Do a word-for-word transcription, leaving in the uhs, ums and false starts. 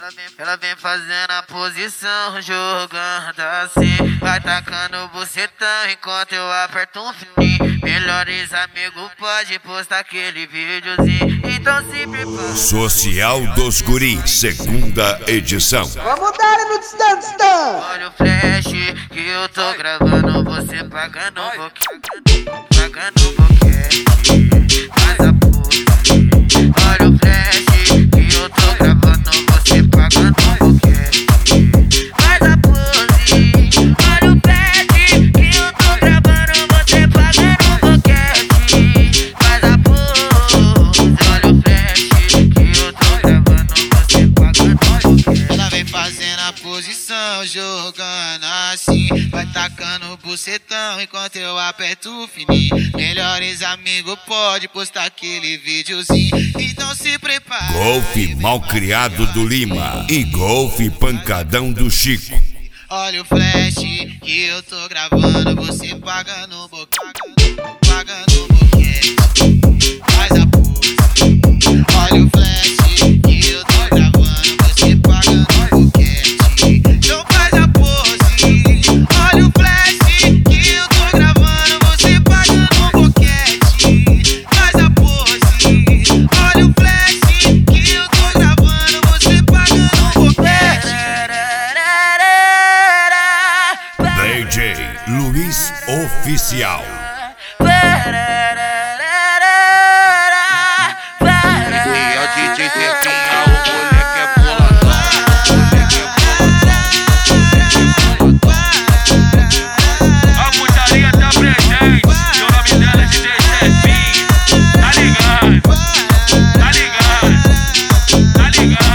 Ela vem, ela vem fazendo a posição, jogando assim. Vai tacando bucetão enquanto eu aperto um fininho. Melhores amigos pode postar aquele videozinho. Então se prepara. Social dos Guris, segunda edição. Vamos dar no distante. Olha o flash que eu tô gravando, você pagando um pouquinho, pagando um pouquinho, faz a pose. Olha o flash que eu tô gravando, você pagando um pouquinho, faz a pose. Olha o flash que eu tô gravando, você pagando um pouquinho, faz a pose. Olha o flash que eu tô gravando, você pagando um pouquinho. Ela vem fazendo a posição, jogando assim. Vai tacando bucetão enquanto eu aperto o fininho. Melhores amigos pode postar aquele videozinho. Então se prepara. Golfe Malcriado do Lima e Golfe Pancadão do Chico. Olha o flash que eu tô gravando, você pagando um pouquinho, pagando um pouquinho, faz a pose. Olha o flash que eu tô gravando, você pagando um pouquinho, então faz a pose. Olha o flash que eu tô gravando, você pagando um boquete, faz a pose. Olha o flash que eu tô gravando, você pagando um boquete. D J Luiz Oficial. E a D J Zefinha, o moleque é boladão, o moleque é boladão. A putaria tá presente, e o nome dela é D J Zefinha. Tá ligado, tá ligado, tá ligado.